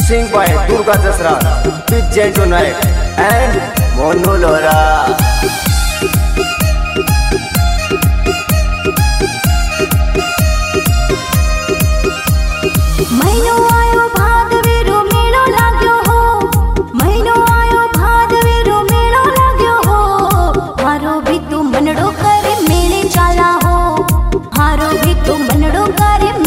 Sing by Durga Jasra with Jainto Naik and Monu Lora. महीनो आयो भादवेरो मेलो लाग्यो हो, महीनो आयो भादवेरो मेलो लाग्यो हो, हारो भी तू मनड़ो करे मेले चाला हो, हारो भी तू मनड़ो करे